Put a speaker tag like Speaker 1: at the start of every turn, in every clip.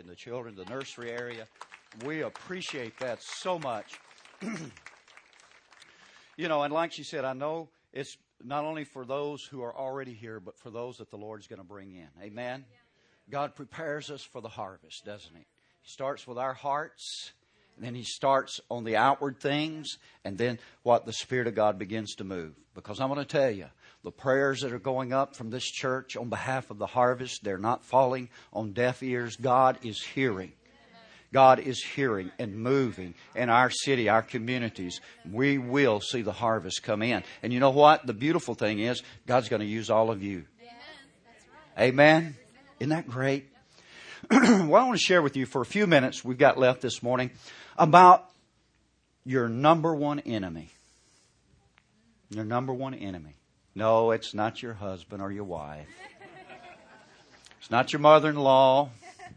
Speaker 1: and the children, the nursery area. We appreciate that so much. You know, and like she said, I know it's not only for those who are already here, but for those that the Lord's going to bring in. Amen? God prepares us for the harvest, doesn't He? He starts with our hearts, and then He starts on the outward things, and then what the Spirit of God begins to move. Because I'm going to tell you, the prayers that are going up from this church on behalf of the harvest, they're not falling on deaf ears. God is hearing. God is hearing and moving in our city, our communities. We will see the harvest come in. And you know what? The beautiful thing is, God's going to use all of you. Amen? Isn't that great? Well, I want to share with you for a few minutes we've got left this morning about your number one enemy. Your number one enemy. No, it's not your husband or your wife. It's not your mother-in-law.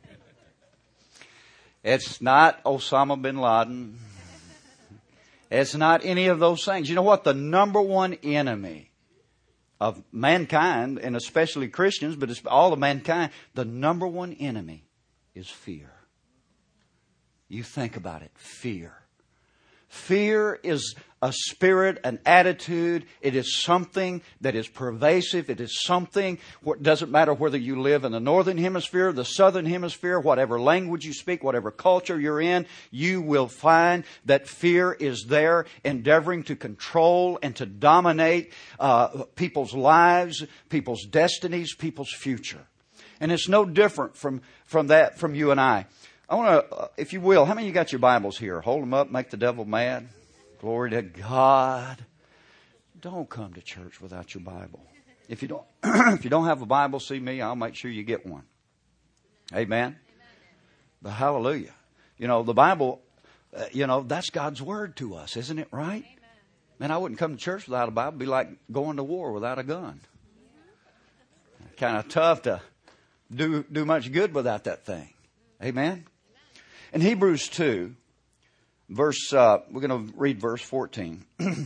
Speaker 1: It's not Osama bin Laden. It's not any of those things. You know what? The number one enemy of mankind, and especially Christians, but it's all of mankind, the number one enemy is fear. You think about it. Fear. Fear is a spirit, an attitude. It is something that is pervasive. It is something, it doesn't matter whether you live in the northern hemisphere, the southern hemisphere, whatever language you speak, whatever culture you're in, you will find that fear is there, endeavoring to control and to dominate people's lives, people's destinies, people's future. And it's no different from you and I. I want to, if you will, how many of you got your Bibles here? Hold them up, make the devil mad. Glory to God. Don't come to church without your Bible. If you don't have a Bible, see me. I'll make sure you get one. Amen. But hallelujah. You know, the Bible, that's God's word to us, isn't it right? Man, I wouldn't come to church without a Bible. It'd be like going to war without a gun. Kind of tough to do much good without that thing. Amen. In Hebrews 2, we're going to read verse 14.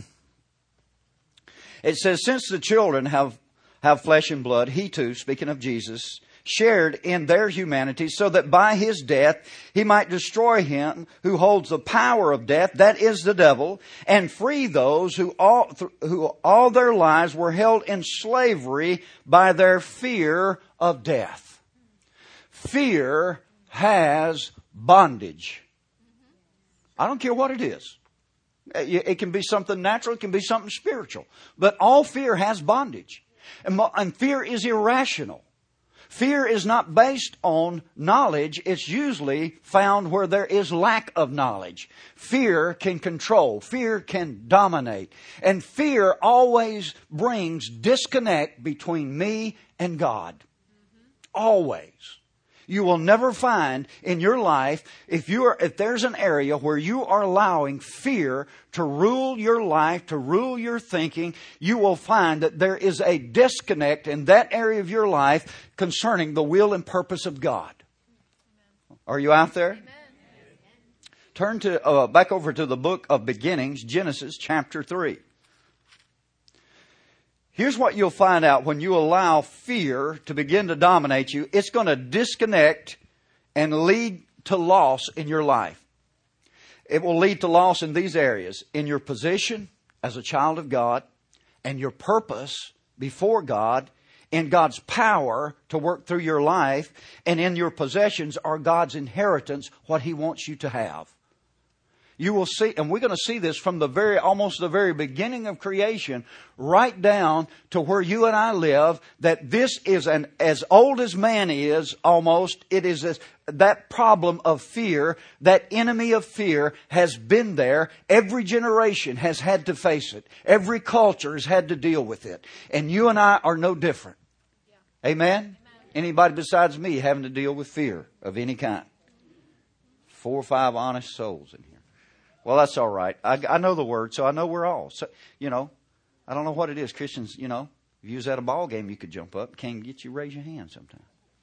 Speaker 1: It says, since the children have flesh and blood, He too, speaking of Jesus, shared in their humanity, so that by His death He might destroy him who holds the power of death, that is the devil, and free those who all their lives were held in slavery by their fear of death. Fear has bondage. I don't care what it is. It can be something natural. It can be something spiritual. But all fear has bondage. And fear is irrational. Fear is not based on knowledge. It's usually found where there is lack of knowledge. Fear can control. Fear can dominate. And fear always brings disconnect between me and God. Always. You will never find in your life, if there's an area where you are allowing fear to rule your life, to rule your thinking, you will find that there is a disconnect in that area of your life concerning the will and purpose of God. Are you out there? Amen. Turn to back over to the book of beginnings, Genesis chapter 3. Here's what you'll find out when you allow fear to begin to dominate you. It's going to disconnect and lead to loss in your life. It will lead to loss in these areas. In your position as a child of God, and your purpose before God, in God's power to work through your life, and in your possessions are God's inheritance, what He wants you to have. You will see, and we're going to see this from almost the very beginning of creation, right down to where you and I live, that this is as old as man is, almost, it is that problem of fear, that enemy of fear has been there. Every generation has had to face it. Every culture has had to deal with it. And you and I are no different. Yeah. Amen? Anybody besides me having to deal with fear of any kind? 4 or 5 honest souls in here. Well, that's all right. I know the word, so I know we're all. So, I don't know what it is. Christians, if you use at a ball game, you could jump up. Can't get you raise your hand sometimes.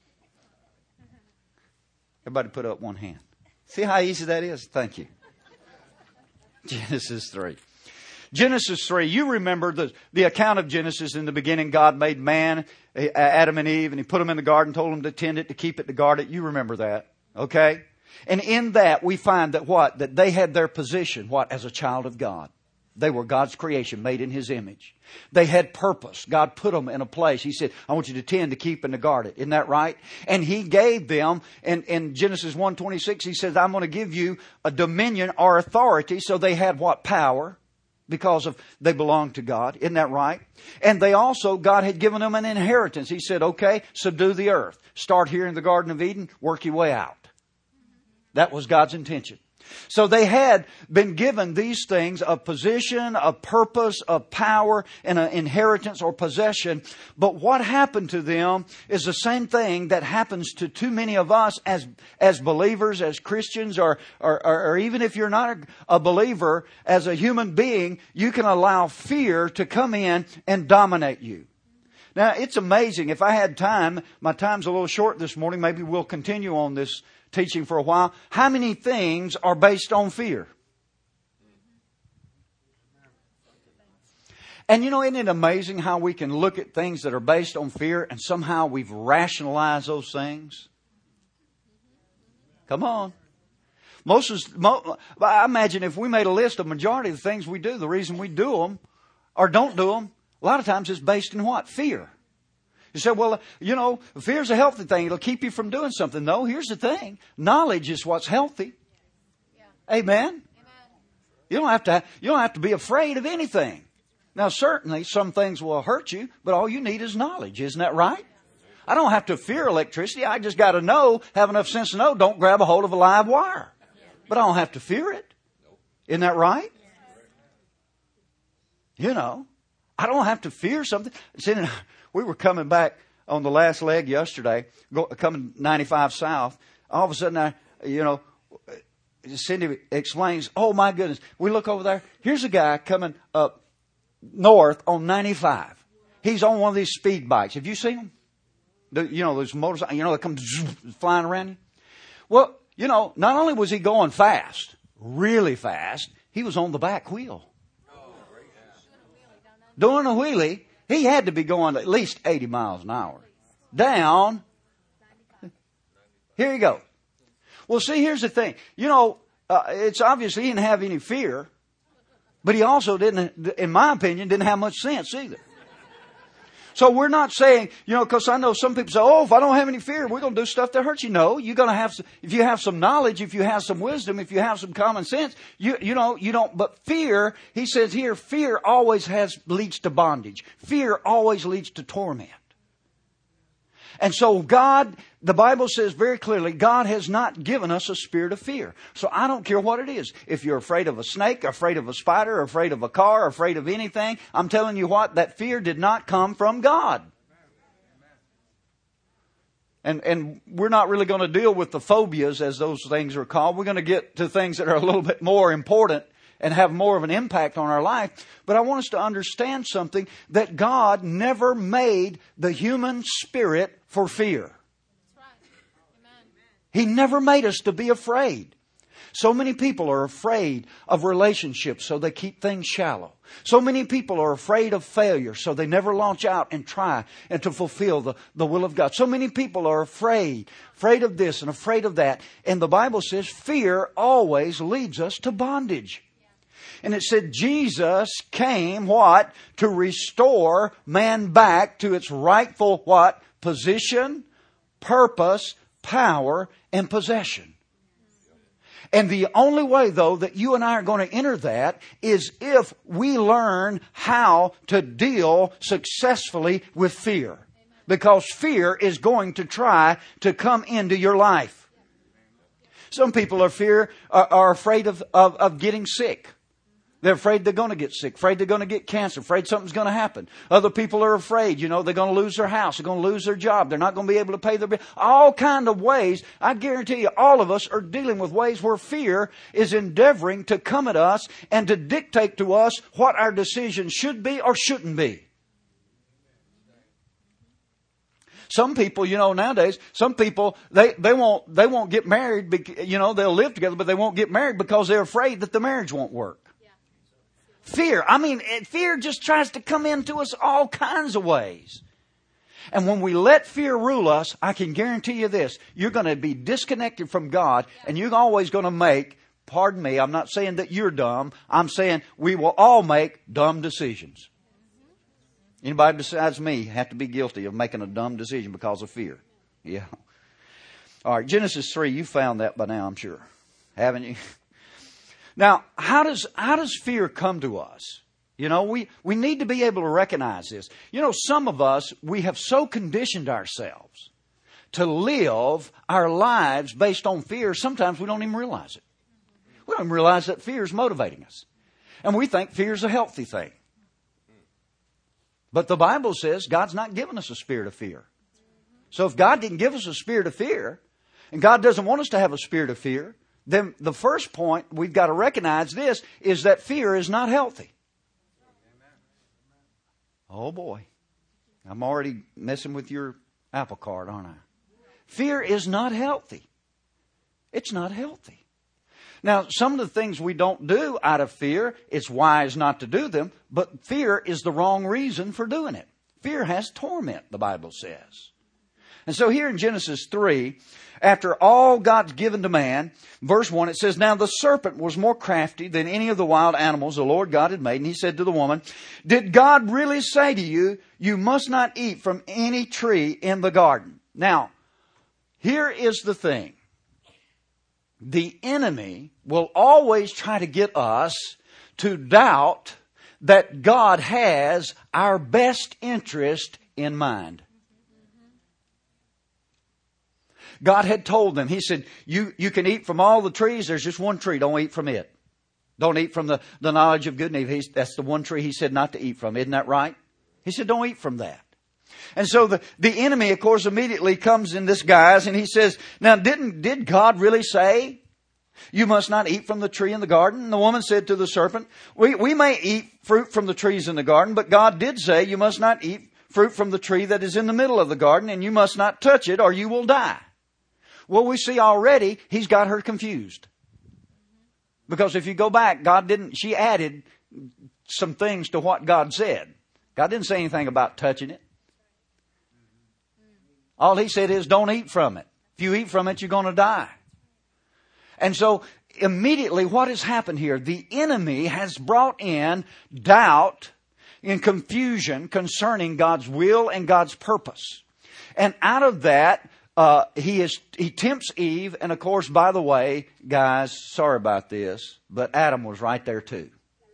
Speaker 1: Everybody put up one hand. See how easy that is? Thank you. Genesis 3. Genesis 3, you remember the account of Genesis. In the beginning, God made man, Adam and Eve, and He put them in the garden, told them to tend it, to keep it, to guard it. You remember that. Okay? And in that we find that what? That they had their position, what? As a child of God. They were God's creation, made in His image. They had purpose. God put them in a place. He said, I want you to tend, to keep, and to guard it. Isn't that right? And He gave them, in Genesis 1:26, He says, I'm going to give you a dominion or authority. So they had what? Power. Because of they belonged to God. Isn't that right? And they also, God had given them an inheritance. He said, okay, subdue the earth. Start here in the Garden of Eden, work your way out. That was God's intention. So they had been given these things of position, of purpose, of power, and an inheritance or possession. But what happened to them is the same thing that happens to too many of us as believers, as Christians, or even if you're not a believer, as a human being, you can allow fear to come in and dominate you. Now, it's amazing. If I had time, my time's a little short this morning, maybe we'll continue on this teaching for a while. How many things are based on fear? And you know, isn't it amazing how we can look at things that are based on fear and somehow we've rationalized those things? Come on. I imagine if we made a list of majority of the things we do, the reason we do them or don't do them, a lot of times it's based in what? Fear. You say, well, you know, fear's a healthy thing. It'll keep you from doing something. No, here's the thing. Knowledge is what's healthy. Yeah. Amen? Amen. You don't have to be afraid of anything. Now, certainly some things will hurt you, but all you need is knowledge. Isn't that right? I don't have to fear electricity. I just got to know, have enough sense to know, don't grab a hold of a live wire. But I don't have to fear it. Isn't that right? You know, I don't have to fear something. See, we were coming back on the last leg yesterday, coming 95 south. All of a sudden, Cindy explains, oh my goodness, we look over there. Here's a guy coming up north on 95. He's on one of these speed bikes. Have you seen them? Those motorcycles, that come flying around you. Well, not only was he going fast, really fast, he was on the back wheel. Doing a wheelie. He had to be going at least 80 miles an hour. Down. Here you go. Well, see, here's the thing. It's obvious he didn't have any fear, but he also didn't, in my opinion, didn't have much sense either. So we're not saying, because I know some people say, oh, if I don't have any fear, we're going to do stuff that hurts you. No, you're going to have, if you have some knowledge, if you have some wisdom, if you have some common sense, you don't, but fear, he says here, fear always leads to bondage. Fear always leads to torment. And so God, the Bible says very clearly, God has not given us a spirit of fear. So I don't care what it is. If you're afraid of a snake, afraid of a spider, afraid of a car, afraid of anything, I'm telling you what, that fear did not come from God. And we're not really going to deal with the phobias, as those things are called. We're going to get to things that are a little bit more important and have more of an impact on our life. But I want us to understand something, that God never made the human spirit for fear.
Speaker 2: That's right. Amen.
Speaker 1: He never made us to be afraid. So many people are afraid of relationships, so they keep things shallow. So many people are afraid of failure, so they never launch out and try and to fulfill the will of God. So many people are afraid of this and afraid of that. And the Bible says fear always leads us to bondage. And it said Jesus came, what? To restore man back to its rightful, what? Position, purpose, power, and possession. And the only way, though, that you and I are going to enter that is if we learn how to deal successfully with fear. Because fear is going to try to come into your life. Some people are afraid of getting sick. They're afraid they're going to get sick, afraid they're going to get cancer, afraid something's going to happen. Other people are afraid, they're going to lose their house, they're going to lose their job, they're not going to be able to pay their bill. All kind of ways. I guarantee you, all of us are dealing with ways where fear is endeavoring to come at us and to dictate to us what our decisions should be or shouldn't be. Some people, nowadays, some people, they won't get married, they'll live together, but they won't get married because they're afraid that the marriage won't work. Fear. Fear just tries to come into us all kinds of ways. And when we let fear rule us, I can guarantee you this, you're going to be disconnected from God, and you're always going to make, pardon me, I'm not saying that you're dumb, I'm saying we will all make dumb decisions. Anybody besides me have to be guilty of making a dumb decision because of fear. Yeah. All right, Genesis 3, you found that by now, I'm sure. Haven't you? Now, how does fear come to us? You know, we need to be able to recognize this. You know, some of us, we have so conditioned ourselves to live our lives based on fear, sometimes we don't even realize it. We don't even realize that fear is motivating us. And we think fear is a healthy thing. But the Bible says God's not given us a spirit of fear. So if God didn't give us a spirit of fear, and God doesn't want us to have a spirit of fear, then the first point we've got to recognize this is that fear is not healthy. Oh boy, I'm already messing with your apple cart, aren't I? Fear is not healthy. It's not healthy. Now, some of the things we don't do out of fear, it's wise not to do them, but fear is the wrong reason for doing it. Fear has torment, the Bible says. And so here in Genesis 3, after all God's given to man, verse 1, it says, "Now the serpent was more crafty than any of the wild animals the Lord God had made. And he said to the woman, 'Did God really say to you, you must not eat from any tree in the garden?'" Now, here is the thing. The enemy will always try to get us to doubt that God has our best interest in mind. God had told them, He said, you can eat from all the trees. There's just one tree. Don't eat from it. Don't eat from the knowledge of good and evil. That's the one tree He said not to eat from. Isn't that right? He said, don't eat from that. And so the enemy, of course, immediately comes in this guise and he says, "Now, did God really say you must not eat from the tree in the garden?" And the woman said to the serpent, we may eat fruit from the trees in the garden, but God did say you must not eat fruit from the tree that is in the middle of the garden, and you must not touch it or you will die." Well, we see already He's got her confused. Because if you go back, she added some things to what God said. God didn't say anything about touching it. All He said is don't eat from it. If you eat from it, you're going to die. And so immediately what has happened here? The enemy has brought in doubt and confusion concerning God's will and God's purpose. And out of that, he tempts Eve. And of course, by the way, guys, sorry about this, but Adam was right there too.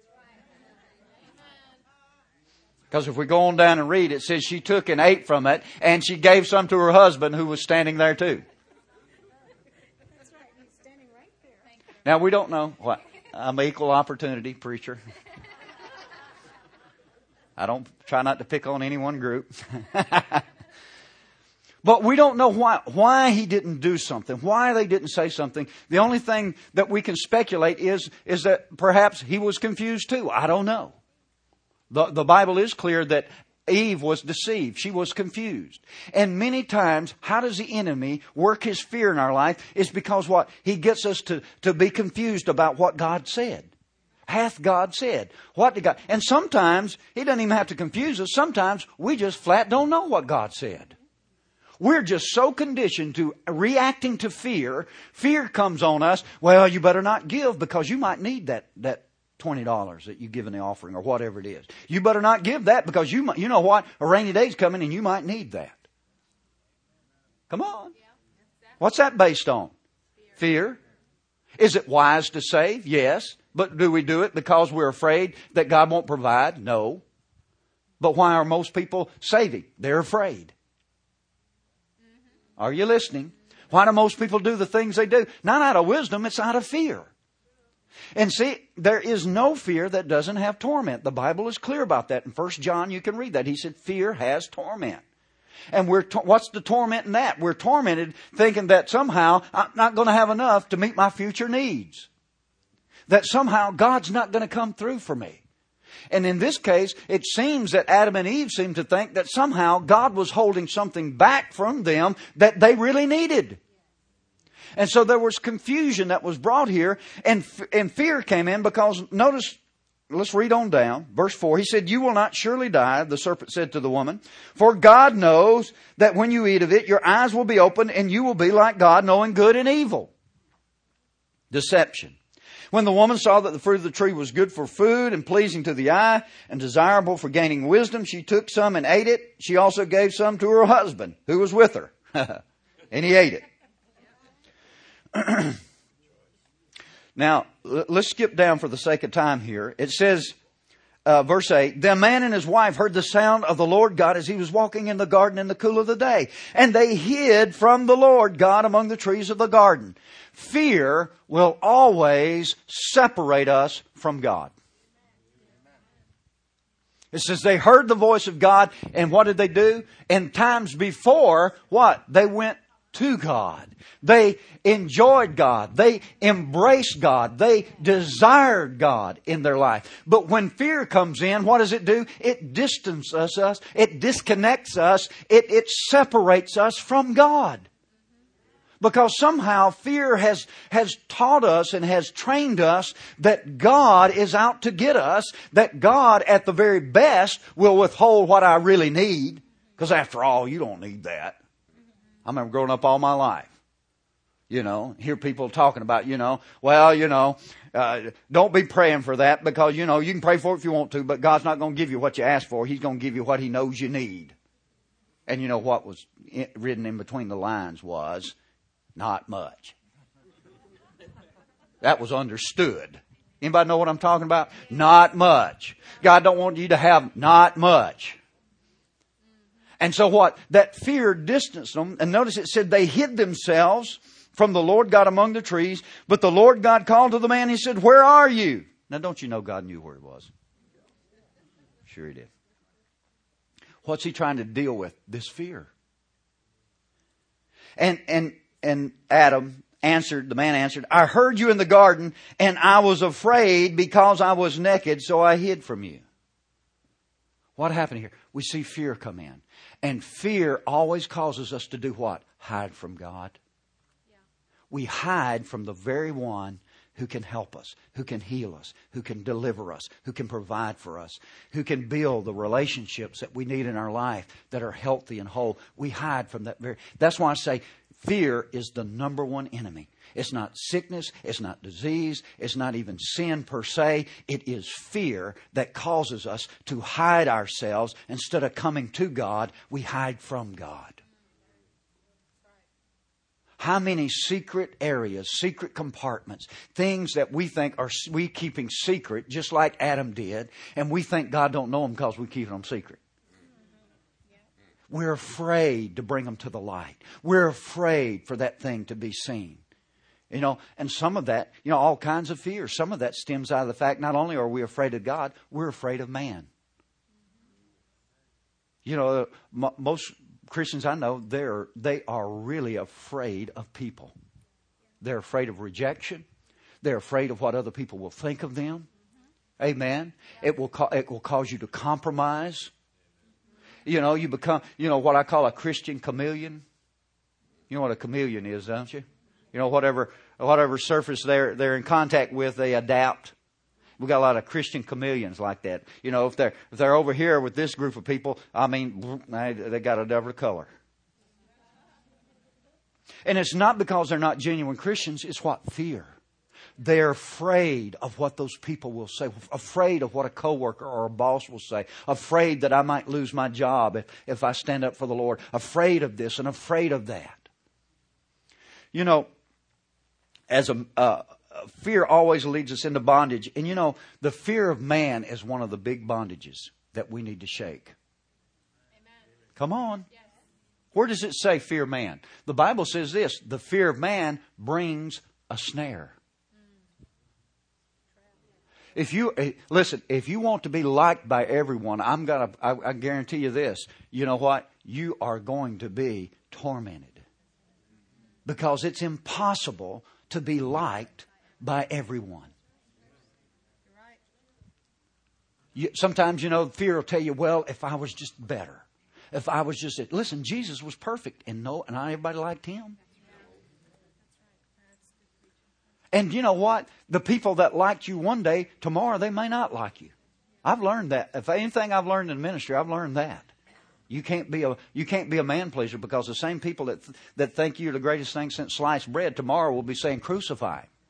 Speaker 1: Because if we go on down and read, it says she took and ate from it, and she gave some to her husband who was standing there too.
Speaker 2: That's right. He's standing right there.
Speaker 1: Now, we don't know what. I'm an equal opportunity preacher. I don't try not to pick on any one group. But we don't know why he didn't do something, why they didn't say something. The only thing that we can speculate is that perhaps he was confused too. I don't know. The Bible is clear that Eve was deceived. She was confused. And many times, how does the enemy work his fear in our life? It's because what? He gets us to be confused about what God said. Hath God said? What did God? And sometimes, he doesn't even have to confuse us. Sometimes we just flat don't know what God said. We're just so conditioned to reacting to fear. Fear comes on us. Well, you better not give because you might need that $20 that you give in the offering or whatever it is. You better not give that because you know what? A rainy day's coming and you might need that. Come on. What's that based on? Fear. Is it wise to save? Yes. But do we do it because we're afraid that God won't provide? No. But why are most people saving? They're afraid. Are you listening? Why do most people do the things they do? Not out of wisdom, it's out of fear. And see, there is no fear that doesn't have torment. The Bible is clear about that. In 1 John, you can read that. He said, fear has torment. And what's the torment in that? We're tormented thinking that somehow I'm not going to have enough to meet my future needs. That somehow God's not going to come through for me. And in this case, it seems that Adam and Eve seemed to think that somehow God was holding something back from them that they really needed. And so there was confusion that was brought here, and fear came in because notice let's read on down. Verse 4, he said, you will not surely die, the serpent said to the woman, for God knows that when you eat of it, your eyes will be opened and you will be like God, knowing good and evil. Deception. When the woman saw that the fruit of the tree was good for food and pleasing to the eye and desirable for gaining wisdom, she took some and ate it. She also gave some to her husband who was with her. And he ate it. Now, let's skip down for the sake of time here. It says, verse 8, the man and his wife heard the sound of the Lord God as he was walking in the garden in the cool of the day. And they hid from the Lord God among the trees of the garden. Fear will always separate us from God. It says they heard the voice of God, and what did they do? In times before, what? They went to God. They enjoyed God. They embraced God. They desired God in their life. But when fear comes in, what does it do? It distances us. It disconnects us. It separates us from God. Because somehow fear has taught us and has trained us that God is out to get us, that God at the very best will withhold what I really need. Because after all, you don't need that. I remember growing up all my life. Hear people talking about, don't be praying for that because, you can pray for it if you want to, but God's not going to give you what you ask for. He's going to give you what He knows you need. And what was written in between the lines was, not much. That was understood. Anybody know what I'm talking about? Not much. God don't want you to have not much. And so what? That fear distanced them. And notice it said they hid themselves from the Lord God among the trees. But the Lord God called to the man. He said, where are you? Now don't you know God knew where he was? Sure He did. What's He trying to deal with? This fear. And Adam answered, the man answered, I heard you in the garden and I was afraid because I was naked, so I hid from you. What happened here? We see fear come in. And fear always causes us to do what? Hide from God. Yeah. We hide from the very one who can help us, who can heal us, who can deliver us, who can provide for us, who can build the relationships that we need in our life that are healthy and whole. We hide from that very... That's why I say fear is the number one enemy. It's not sickness. It's not disease. It's not even sin per se. It is fear that causes us to hide ourselves. Instead of coming to God, we hide from God. How many secret areas, secret compartments, things that we think are we keeping secret, just like Adam did, and we think God don't know them because we keep them secret. We're afraid to bring them to the light. We're afraid for that thing to be seen. And some of that, all kinds of fear. Some of that stems out of the fact not only are we afraid of God, we're afraid of man. Most Christians I know, they are really afraid of people. They're afraid of rejection. They're afraid of what other people will think of them. Amen. It will cause you to compromise. You become, what I call a Christian chameleon. You know what a chameleon is, don't you? Whatever surface they're in contact with, they adapt. We got a lot of Christian chameleons like that. If they're over here with this group of people, they got a different color. And it's not because they're not genuine Christians. It's what? Fear. They're afraid of what those people will say, afraid of what a coworker or a boss will say, afraid that I might lose my job if I stand up for the Lord, afraid of this and afraid of that. As fear always leads us into bondage. And the fear of man is one of the big bondages that we need to shake. Amen. Come on. Yes. Where does it say fear man? The Bible says this, the fear of man brings a snare. If you want to be liked by everyone, I guarantee you this. You know what? You are going to be tormented. Because it's impossible to be liked by everyone. Sometimes, fear will tell you, well, if I was just better. If I was just... Listen, Jesus was perfect and not everybody liked Him. And you know what? The people that liked you one day, tomorrow they may not like you. I've learned that. If anything I've learned in ministry, I've learned that. You can't be a man pleaser, because the same people that think you're the greatest thing since sliced bread tomorrow will be saying crucify him.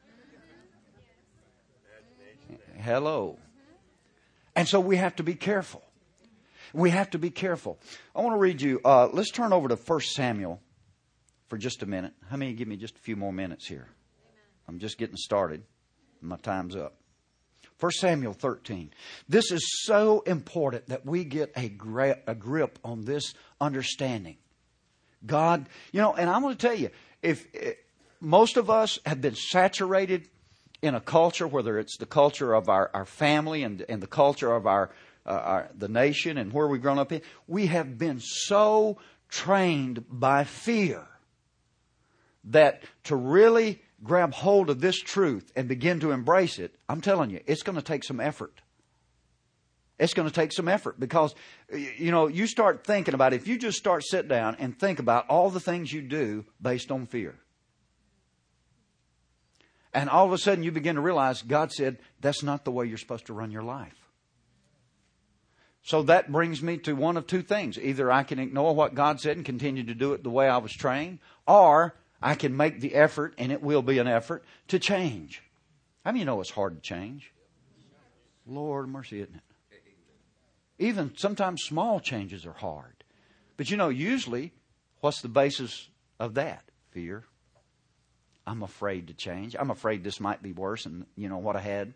Speaker 1: Hello. And so we have to be careful. We have to be careful. I want to read you, let's turn over to 1 Samuel for just a minute. How many give me just a few more minutes here? I'm just getting started. My time's up. 1 Samuel 13. This is so important that we get a grip on this understanding. God, and I'm going to tell you, if most of us have been saturated in a culture, whether it's the culture of our family and the culture of the nation and where we've grown up in, we have been so trained by fear that to really grab hold of this truth and begin to embrace it, I'm telling you, it's going to take some effort. It's going to take some effort because, you start thinking about it. If you just start sit down and think about all the things you do based on fear. And all of a sudden you begin to realize God said, that's not the way you're supposed to run your life. So that brings me to one of two things. Either I can ignore what God said and continue to do it the way I was trained, or I can make the effort, and it will be an effort, to change. How many of you know it's hard to change? Lord mercy, isn't it? Even sometimes small changes are hard. But usually, what's the basis of that? Fear. I'm afraid to change. I'm afraid this might be worse than, what I had.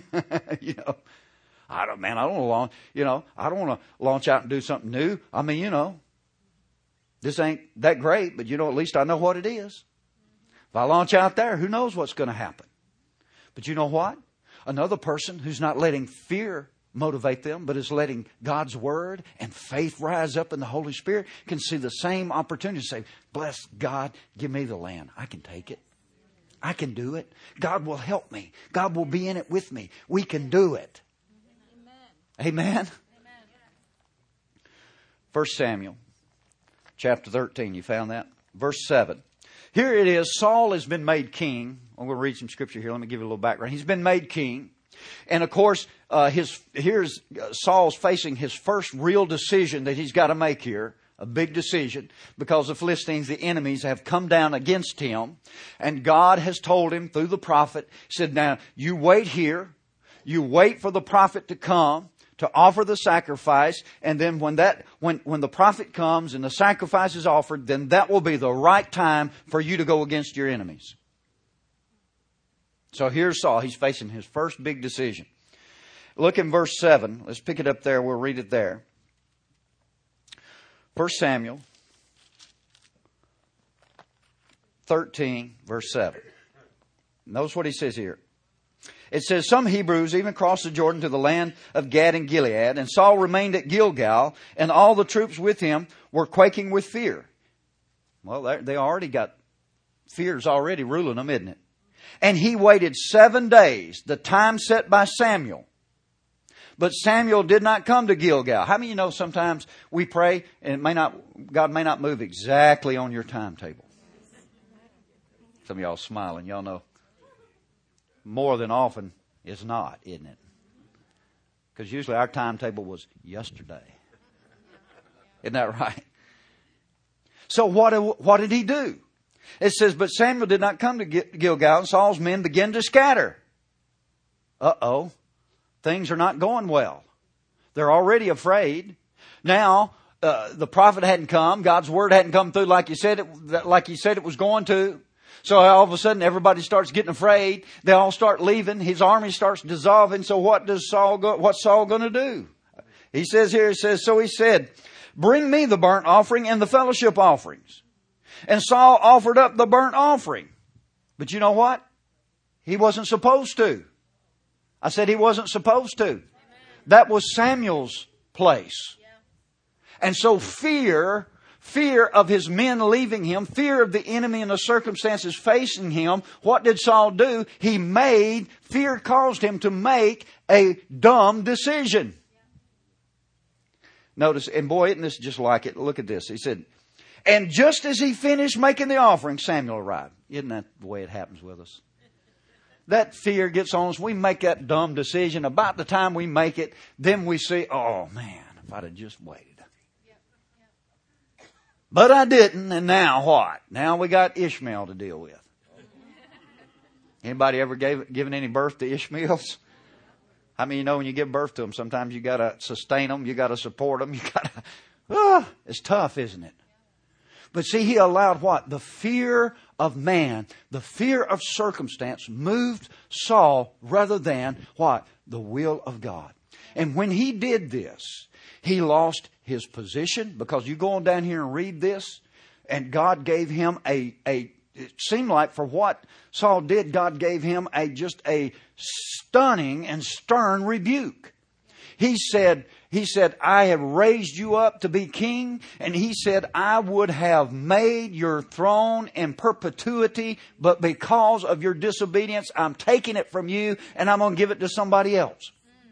Speaker 1: I don't want to launch out and do something new. I mean, this ain't that great, but at least I know what it is. If I launch out there, who knows what's going to happen? But you know what? Another person who's not letting fear motivate them, but is letting God's Word and faith rise up in the Holy Spirit, can see the same opportunity to say, bless God, give me the land. I can take it. I can do it. God will help me. God will be in it with me. We can do it. Amen. Amen. 1 Samuel chapter 13. You found that? Verse 7. Here it is. Saul has been made king. I'm going to read some scripture here. Let me give you a little background. He's been made king. And of course, here's Saul's facing his first real decision that he's got to make here. A big decision, because the Philistines, the enemies, have come down against him. And God has told him through the prophet, said, now you wait here. You wait for the prophet to come to offer the sacrifice. And then when the prophet comes and the sacrifice is offered, then that will be the right time for you to go against your enemies. So here's Saul. He's facing his first big decision. Look in verse 7. Let's pick it up there. We'll read it there. 1 Samuel 13, verse 7. Notice what he says here. It says, some Hebrews even crossed the Jordan to the land of Gad and Gilead, and Saul remained at Gilgal, and all the troops with him were quaking with fear. Well, they already got fears already ruling them, isn't it? And he waited 7 days, the time set by Samuel. But Samuel did not come to Gilgal. How many of you know sometimes we pray and God may not move exactly on your timetable? Some of y'all smiling. Y'all know more than often is not, isn't it? Because usually our timetable was yesterday. Isn't that right? So what did he do? It says, but Samuel did not come to Gilgal, and Saul's men began to scatter. Uh-oh. Things are not going well. They're already afraid. Now, the prophet hadn't come. God's word hadn't come through like he said it was going to. So all of a sudden, everybody starts getting afraid. They all start leaving. His army starts dissolving. So what's Saul going to do? He says here, so he said, bring me the burnt offering and the fellowship offerings. And Saul offered up the burnt offering. But you know what? He wasn't supposed to. I said he wasn't supposed to. Amen. That was Samuel's place. Yeah. And so fear of his men leaving him, fear of the enemy and the circumstances facing him, what did Saul do? Fear caused him to make a dumb decision. Yeah. Notice, and boy, isn't this just like it? Look at this. He said, and just as he finished making the offering, Samuel arrived. Isn't that the way it happens with us? that fear gets on us. We make that dumb decision. About the time we make it, then we see, oh man, if I'd have just waited. But I didn't, and now what? Now we got Ishmael to deal with. Anybody ever given any birth to Ishmaels? I mean, you know, when you give birth to them, sometimes you got to sustain them, you got to support them, you got to. It's tough, isn't it? But see, he allowed what? The fear of man, the fear of circumstance moved Saul rather than what? The will of God. And when he did this, he lost his position, because you go on down here and read this, and God gave him it seemed like for what Saul did, God gave him just a stunning and stern rebuke. He said, I have raised you up to be king. And he said, I would have made your throne in perpetuity, but because of your disobedience, I'm taking it from you and I'm going to give it to somebody else.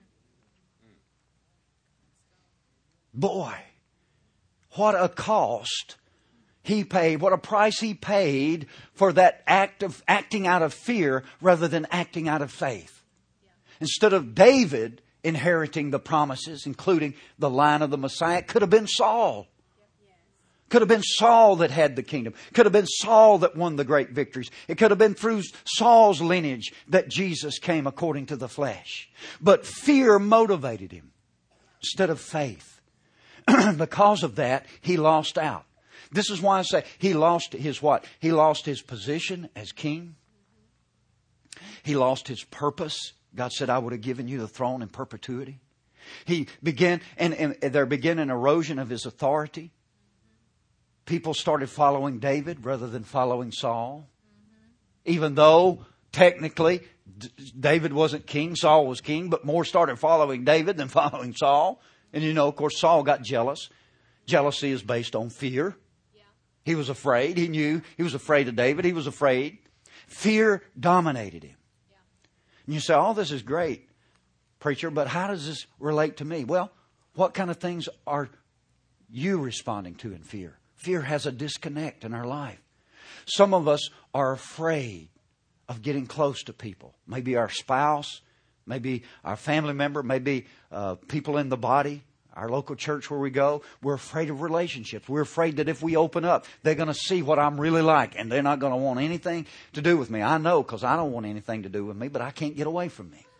Speaker 1: Boy, what a cost he paid, what a price he paid for that act of acting out of fear rather than acting out of faith. Instead of David inheriting the promises, including the line of the Messiah, it could have been Saul. Could have been Saul that had the kingdom. Could have been Saul that won the great victories. It could have been through Saul's lineage that Jesus came according to the flesh. But fear motivated him instead of faith. Because of that, he lost out. This is why I say he lost his what? He lost his position as king. He lost his purpose. God said, I would have given you the throne in perpetuity. He began, and there began an erosion of his authority. People started following David rather than following Saul. Even though technically David wasn't king, Saul was king, but more started following David than following Saul. And you know, of course, Saul got jealous. Jealousy is based on fear. He was afraid. He knew he was afraid of David. He was afraid. Fear dominated him. And you say, oh, this is great, preacher, but how does this relate to me? Well, what kind of things are you responding to in fear? Fear has a disconnect in our life. Some of us are afraid of getting close to people. Maybe our spouse, maybe our family member, maybe people in the body, our local church where we go. We're afraid of relationships. We're afraid that if we open up, they're going to see what I'm really like, and they're not going to want anything to do with me. I know, because I don't want anything to do with me, but I can't get away from me.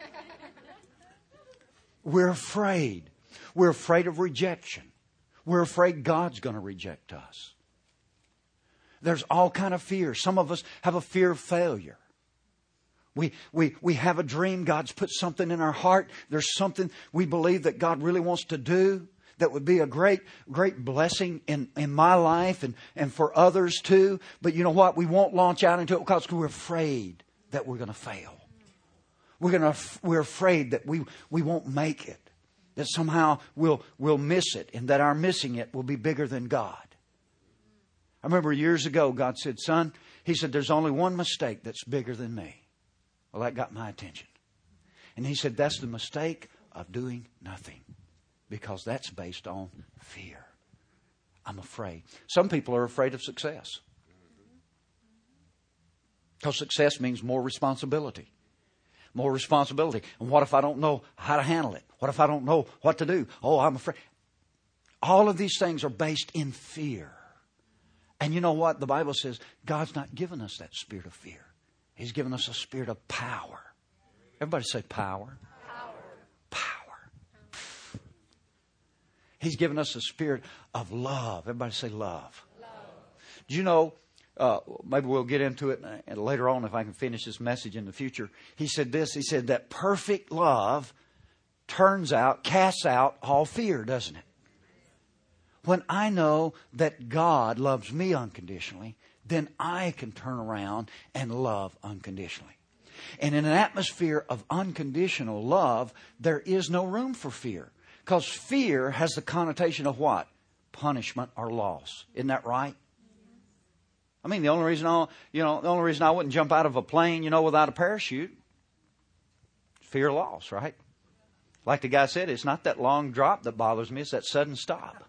Speaker 1: We're afraid. We're afraid of rejection. We're afraid God's going to reject us. There's all kind of fear. Some of us have a fear of failure. We have a dream. God's put something in our heart. There's something we believe that God really wants to do that would be a great blessing in my life and for others too. But you know what? We won't launch out into it because we're afraid that we're going to fail. We're afraid that we won't make it. That somehow we'll miss it, and that our missing it will be bigger than God. I remember years ago, God said, son, He said, there's only one mistake that's bigger than me. Well, that got my attention. And He said, that's the mistake of doing nothing. Because that's based on fear. I'm afraid. Some people are afraid of success. Because success means more responsibility. More responsibility. And what if I don't know how to handle it? What if I don't know what to do? Oh, I'm afraid. All of these things are based in fear. And you know what? The Bible says God's not given us that spirit of fear. He's given us a spirit of power. Everybody say power. Power. He's given us a spirit of love. Everybody say love. Do you know, maybe we'll get into it later on if I can finish this message in the future. He said this, he said that perfect love casts out all fear, doesn't it? When I know that God loves me unconditionally, then I can turn around and love unconditionally. And in an atmosphere of unconditional love, there is no room for fear. Because fear has the connotation of what? Punishment or loss. Isn't that right? I mean, the only reason I wouldn't jump out of a plane, without a parachute, fear of loss, right? Like the guy said, it's not that long drop that bothers me, it's that sudden stop.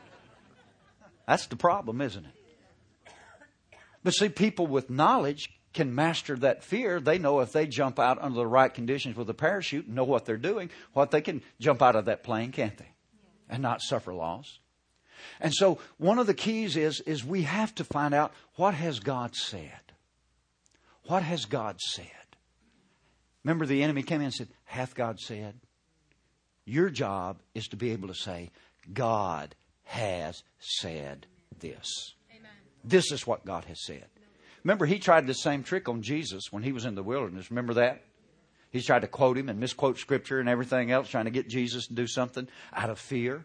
Speaker 1: That's the problem, isn't it? But see, people with knowledge can master that fear, they know if they jump out under the right conditions with a parachute and know what they're doing, what they can jump out of that plane, can't they? And not suffer loss. And so one of the keys is we have to find out, what has God said? What has God said? Remember, the enemy came in and said, hath God said? Your job is to be able to say, God has said this. Amen. This is what God has said. Remember, he tried the same trick on Jesus when he was in the wilderness. Remember that? He tried to quote him and misquote Scripture and everything else, trying to get Jesus to do something out of fear.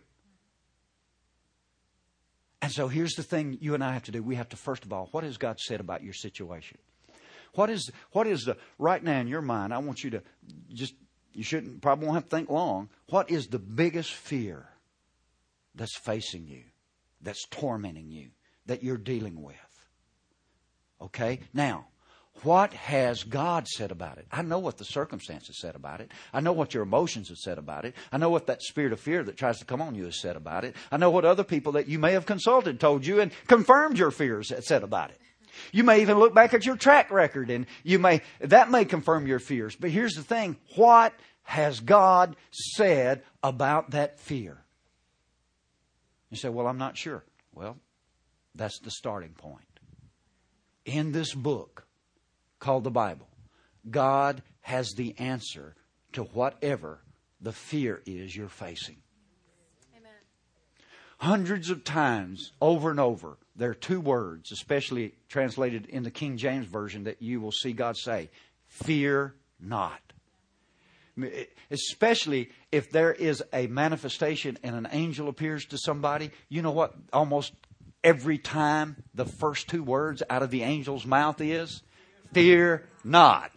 Speaker 1: And so here's the thing you and I have to do. We have to, first of all, what has God said about your situation? What is the, right now in your mind, I want you to just, you shouldn't, probably won't have to think long. What is the biggest fear that's facing you, that's tormenting you, that you're dealing with? Okay? Now, what has God said about it? I know what the circumstances said about it. I know what your emotions have said about it. I know what that spirit of fear that tries to come on you has said about it. I know what other people that you may have consulted told you and confirmed your fears said about it. You may even look back at your track record and that may confirm your fears. But here's the thing. What has God said about that fear? You say, well, I'm not sure. Well, that's the starting point. In this book called the Bible, God has the answer to whatever the fear is you're facing. Amen. Hundreds of times, over and over, there are two words, especially translated in the King James Version, that you will see God say, fear not. Especially if there is a manifestation and an angel appears to somebody, you know what almost every time the first two words out of the angel's mouth is? Fear not.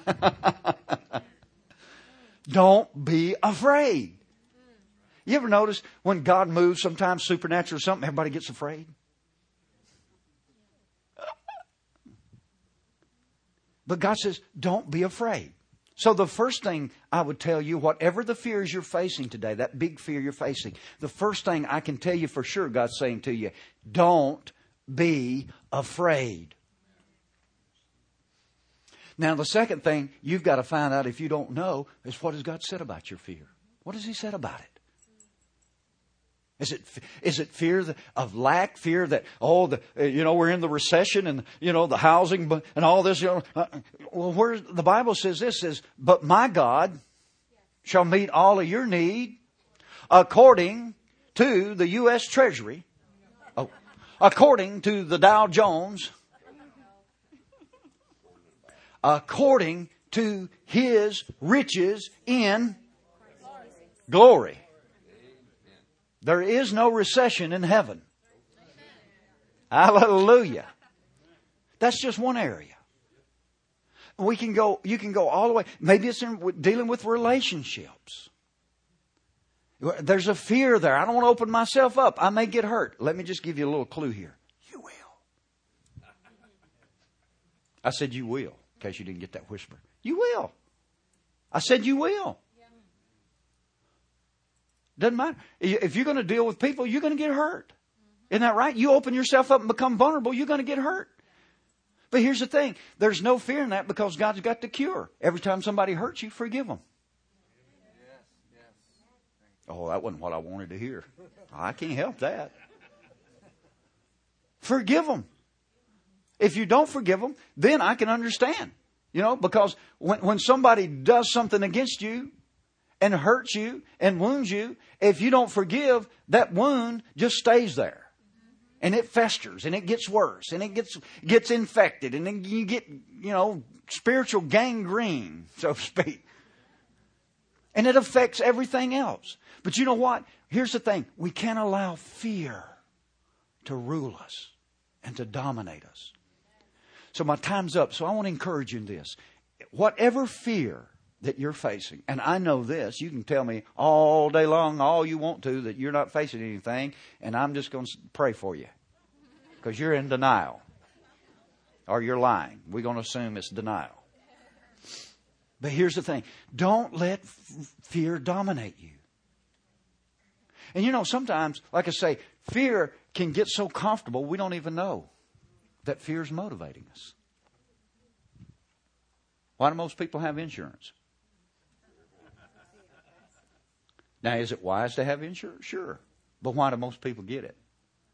Speaker 1: Don't be afraid. You ever notice when God moves, sometimes supernatural or something, everybody gets afraid? But God says, don't be afraid. So the first thing I would tell you, whatever the fears you're facing today, that big fear you're facing, the first thing I can tell you for sure God's saying to you, don't be afraid. Now the second thing you've got to find out, if you don't know, is what has God said about your fear? What has He said about it? Is it fear of lack? Fear that, we're in the recession and, the housing and all this. Well, where the Bible says this is, but my God shall meet all of your need according to the U.S. Treasury, according to the Dow Jones, according to His riches in glory. There is no recession in heaven. Hallelujah. That's just one area. You can go all the way. Maybe it's in dealing with relationships. There's a fear there. I don't want to open myself up. I may get hurt. Let me just give you a little clue here. You will. I said you will, in case you didn't get that whisper. You will. I said you will. Doesn't matter. If you're going to deal with people, you're going to get hurt. Isn't that right? You open yourself up and become vulnerable, you're going to get hurt. But here's the thing. There's no fear in that because God's got the cure. Every time somebody hurts you, forgive them. Oh, that wasn't what I wanted to hear. I can't help that. Forgive them. If you don't forgive them, then I can understand. Because when somebody does something against you, and hurts you and wounds you, if you don't forgive, that wound just stays there. And it festers and it gets worse and it gets infected and then you get, spiritual gangrene, so to speak. And it affects everything else. But you know what? Here's the thing. We can't allow fear to rule us and to dominate us. So my time's up. So I want to encourage you in this. Whatever fear that you're facing. And I know this. You can tell me all day long, all you want to, that you're not facing anything. And I'm just going to pray for you. Because you're in denial. Or you're lying. We're going to assume it's denial. But here's the thing. Don't let fear dominate you. And sometimes, like I say, fear can get so comfortable we don't even know that fear is motivating us. Why do most people have insurance? Now, is it wise to have insurance? Sure. But why do most people get it?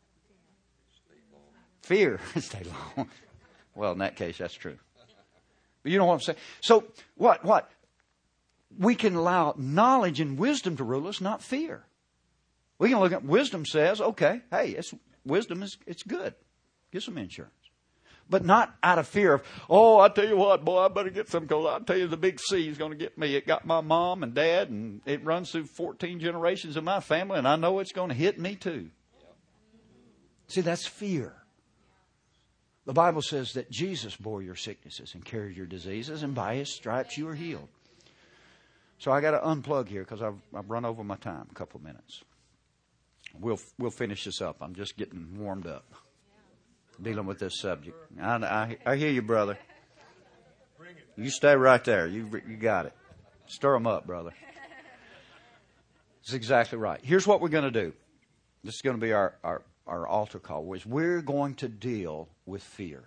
Speaker 1: Fear. Stay long. Well, in that case, that's true. But you know what I'm saying? So, what? We can allow knowledge and wisdom to rule us, not fear. We can look at wisdom says, okay, hey, wisdom it's good. Get some insurance. But not out of fear of, oh, I tell you what, boy, I better get some, because I'll tell you the big C is going to get me. It got my mom and dad, and it runs through 14 generations of my family, and I know it's going to hit me too. See, that's fear. The Bible says that Jesus bore your sicknesses and carried your diseases, and by His stripes you are healed. So I got to unplug here because I've run over my time a couple of minutes. We'll finish this up. I'm just getting warmed up dealing with this subject. I hear you, brother. You stay right there. You got it. Stir them up, brother. That's exactly right. Here's what we're going to do. This is going to be our altar call. We're going to deal with fear.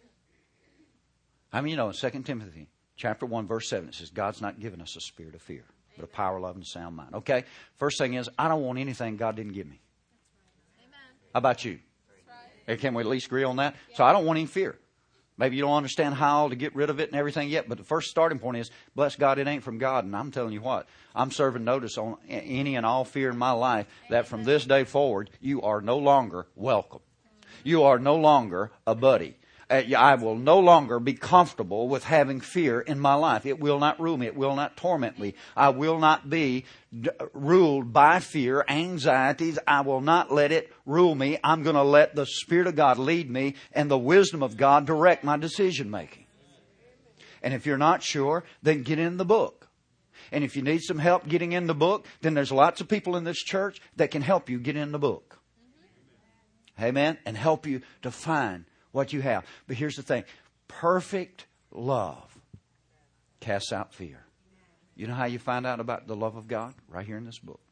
Speaker 1: I mean, in 2 Timothy chapter 1, verse 7, it says, God's not given us a spirit of fear, but a power, love, and a sound mind. Okay? First thing is, I don't want anything God didn't give me. How about you? Can we at least agree on that? So I don't want any fear. Maybe you don't understand how to get rid of it and everything yet, but the first starting point is, bless God, it ain't from God. And I'm telling you what, I'm serving notice on any and all fear in my life that from this day forward, you are no longer welcome. You are no longer a buddy. I will no longer be comfortable with having fear in my life. It will not rule me. It will not torment me. I will not be ruled by fear, anxieties. I will not let it rule me. I'm going to let the Spirit of God lead me and the wisdom of God direct my decision making. And if you're not sure, then get in the book. And if you need some help getting in the book, then there's lots of people in this church that can help you get in the book. Amen? And help you to find what you have. But here's the thing. Perfect love casts out fear. You know how you find out about the love of God? Right here in this book.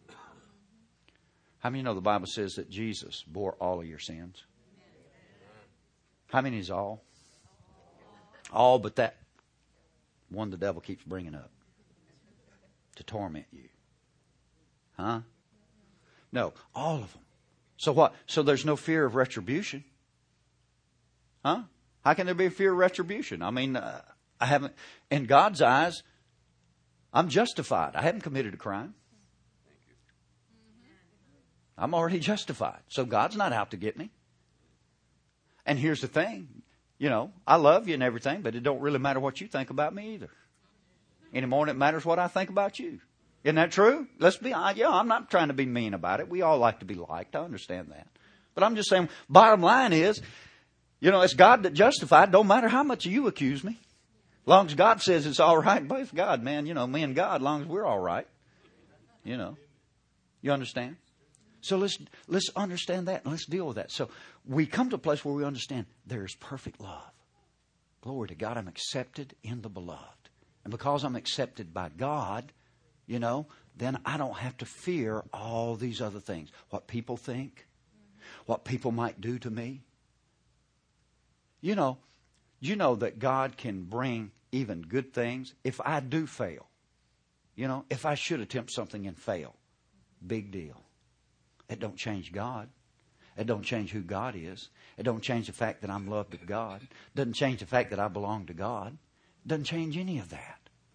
Speaker 1: How many know the Bible says that Jesus bore all of your sins? How many is all? All but that one the devil keeps bringing up to torment you. Huh? No, all of them. So what? So there's no fear of retribution. Huh? How can there be a fear of retribution? I mean, I haven't, in God's eyes, I'm justified. I haven't committed a crime. I'm already justified. So God's not out to get me. And here's the thing. I love you and everything, but it don't really matter what you think about me either. Any more than it matters what I think about you. Isn't that true? I'm not trying to be mean about it. We all like to be liked. I understand that. But I'm just saying, bottom line is, it's God that justified. Don't matter how much you accuse me. As long as God says it's all right, both God, man, me and God, as long as we're all right. You understand? So let's understand that and let's deal with that. So we come to a place where we understand there is perfect love. Glory to God, I'm accepted in the beloved. And because I'm accepted by God, then I don't have to fear all these other things. What people think, what people might do to me. You know that God can bring even good things. If I do fail, if I should attempt something and fail, big deal. It don't change God. It don't change who God is. It don't change the fact that I'm loved of God. It doesn't change the fact that I belong to God. It doesn't change any of that.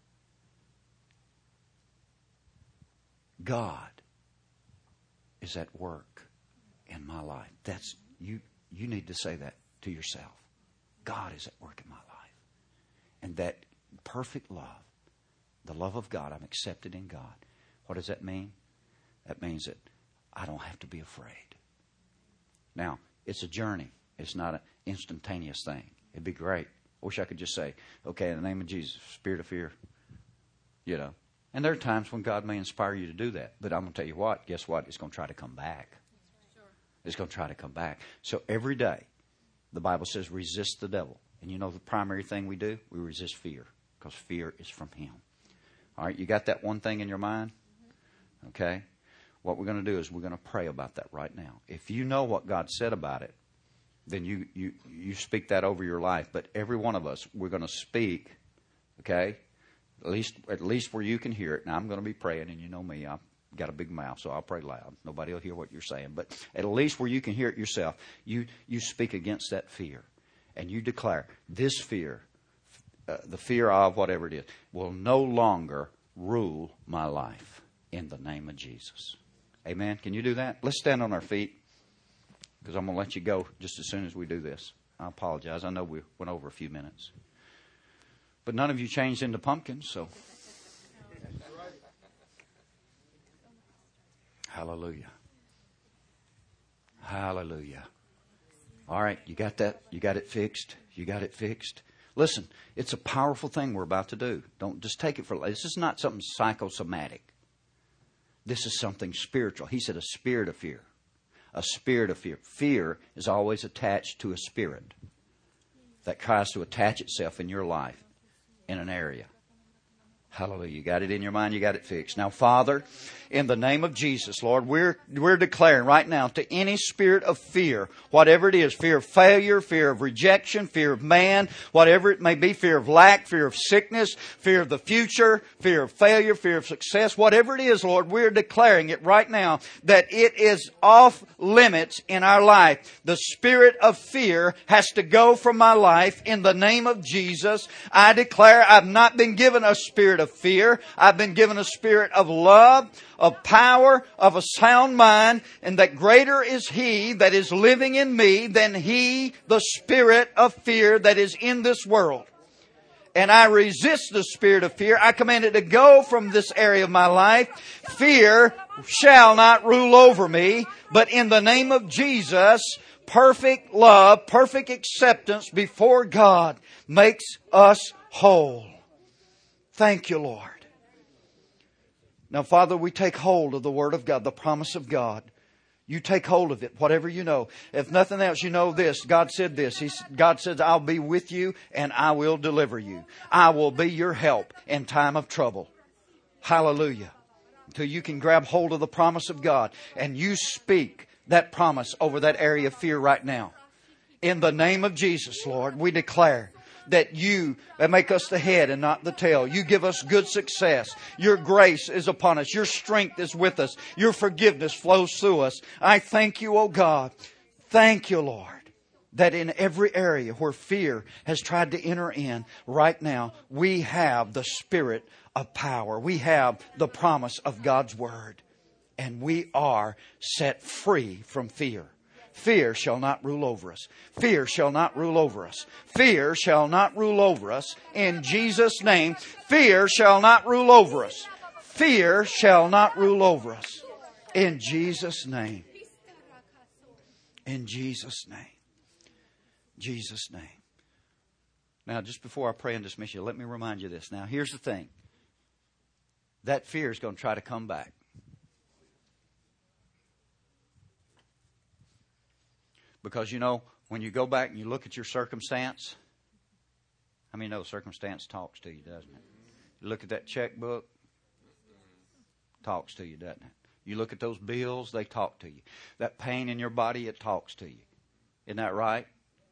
Speaker 1: God is at work in my life. That's you need to say that to yourself. God is at work in my life. And that perfect love, the love of God, I'm accepted in God. What does that mean? That means that I don't have to be afraid. Now, it's a journey. It's not an instantaneous thing. It'd be great. I wish I could just say, okay, in the name of Jesus, spirit of fear, And there are times when God may inspire you to do that. But I'm going to tell you what, guess what? It's going to try to come back. It's going to try to come back. So every day, the Bible says resist the devil. And the primary thing we do? We resist fear. Because fear is from him. All right, you got that one thing in your mind? Okay. What we're going to do is we're going to pray about that right now. If you know what God said about it, then you speak that over your life. But every one of us, we're going to speak Okay? At least where you can hear it. Now, I'm going to be praying, and you know me, I've got a big mouth, so I'll pray loud. Nobody will hear what you're saying. But at least where you can hear it yourself, you speak against that fear. And you declare, this fear, the fear of whatever it is, will no longer rule my life in the name of Jesus. Amen? Can you do that? Let's stand on our feet, because I'm going to let you go just as soon as we do this. I apologize. I know we went over a few minutes. But none of you changed into pumpkins, so. Hallelujah. Hallelujah. All right, you got that? You got it fixed? You got it fixed? Listen, it's a powerful thing we're about to do. Don't just take it for... This is not something psychosomatic. This is something spiritual. He said a spirit of fear. A spirit of fear. Fear is always attached to a spirit that tries to attach itself in your life in an area. Hallelujah. You got it in your mind. You got it fixed. Now, Father, in the name of Jesus, Lord, we're declaring right now to any spirit of fear, whatever it is, fear of failure, fear of rejection, fear of man, whatever it may be, fear of lack, fear of sickness, fear of the future, fear of failure, fear of success, whatever it is, Lord, we're declaring it right now that it is off limits in our life. The spirit of fear has to go from my life in the name of Jesus. I declare I've not been given a spirit of fear. I've been given a spirit of love, of power, of a sound mind, and that greater is He that is living in me than he, the spirit of fear that is in this world. And I resist the spirit of fear. I command it to go from this area of my life. Fear shall not rule over me, but in the name of Jesus, perfect love, perfect acceptance before God makes us whole. Thank you, Lord. Now, Father, we take hold of the Word of God, the promise of God. You take hold of it, whatever you know. If nothing else, you know this. God said this. God says, I'll be with you and I will deliver you. I will be your help in time of trouble. Hallelujah. Until you can grab hold of the promise of God and you speak that promise over that area of fear right now. In the name of Jesus, Lord, we declare that you make us the head and not the tail. You give us good success. Your grace is upon us. Your strength is with us. Your forgiveness flows through us. I thank you, oh God. Thank you, Lord, that in every area where fear has tried to enter in right now, we have the spirit of power. We have the promise of God's Word. And we are set free from fear. Fear shall not rule over us. Fear shall not rule over us. Fear shall not rule over us. In Jesus' name, fear shall not rule over us. Fear shall not rule over us. In Jesus' name. In Jesus' name. Jesus' name. Now, just before I pray and dismiss you, let me remind you this. Now, here's the thing. That fear is going to try to come back. Because, you know, when you go back and you look at your circumstance, I mean, no, circumstance talks to you, doesn't it? You look at that checkbook, talks to you, doesn't it? You look at those bills, they talk to you. That pain in your body, it talks to you. Isn't that right?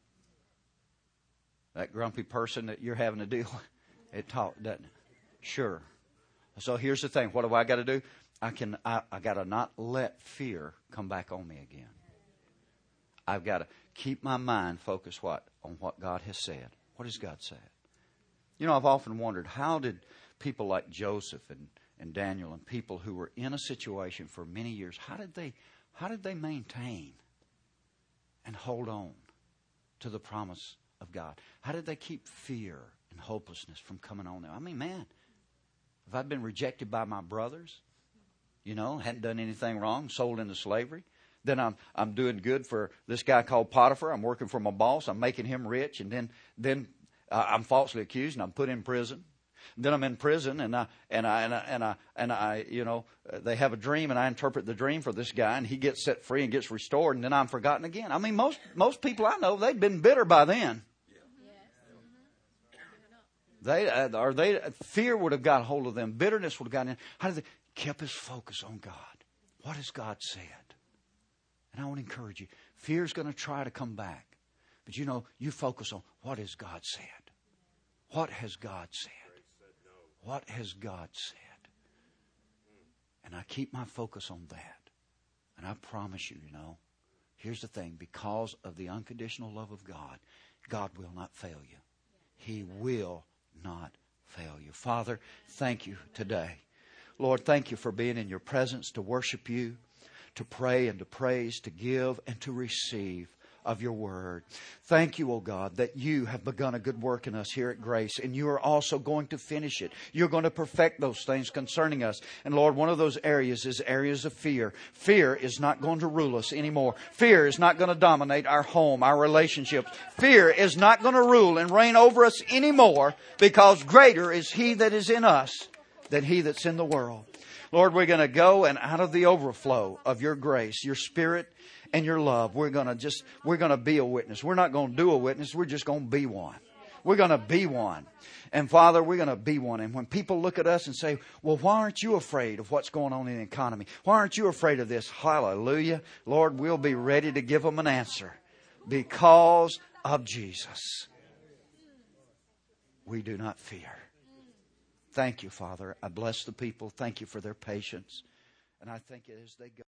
Speaker 1: That grumpy person that you're having to deal with, it talks, doesn't it? Sure. So here's the thing. What do I got to do? I got to not let fear come back on me again. I've got to keep my mind focused on what God has said. What has God said? You know, I've often wondered, how did people like Joseph and Daniel and people who were in a situation for many years, how did they maintain and hold on to the promise of God? How did they keep fear and hopelessness from coming on them? I mean, man, if I'd been rejected by my brothers, you know, hadn't done anything wrong, sold into slavery, then I'm doing good for this guy called Potiphar. I'm working for my boss. I'm making him rich, and then I'm falsely accused and I'm put in prison. Then I'm in prison, and I, you know, they have a dream, and I interpret the dream for this guy, and he gets set free and gets restored, and then I'm forgotten again. I mean, most people I know, they'd been bitter by then. Fear would have got a hold of them. Bitterness would have gotten in. How did they keep his focus on God? What has God said? And I want to encourage you. Fear's going to try to come back. But you know, you focus on what has God said. What has God said? What has God said? And I keep my focus on that. And I promise you, here's the thing. Because of the unconditional love of God, God will not fail you. He will not fail you. Father, thank you today. Lord, thank you for being in your presence to worship you, to pray and to praise, to give and to receive of your word. Thank you, O God, that you have begun a good work in us here at Grace, and you are also going to finish it. You're going to perfect those things concerning us. And Lord, one of those areas is areas of fear. Fear is not going to rule us anymore. Fear is not going to dominate our home, our relationships. Fear is not going to rule and reign over us anymore, because greater is He that is in us than he that's in the world. Lord, we're going to go, and out of the overflow of your grace, your Spirit, and your love, we're going to be a witness. We're not going to do a witness. We're just going to be one. We're going to be one. And Father, we're going to be one. And when people look at us and say, well, why aren't you afraid of what's going on in the economy? Why aren't you afraid of this? Hallelujah. Lord, we'll be ready to give them an answer. Because of Jesus, we do not fear. Thank you, Father. I bless the people. Thank you for their patience. And I thank you as they go.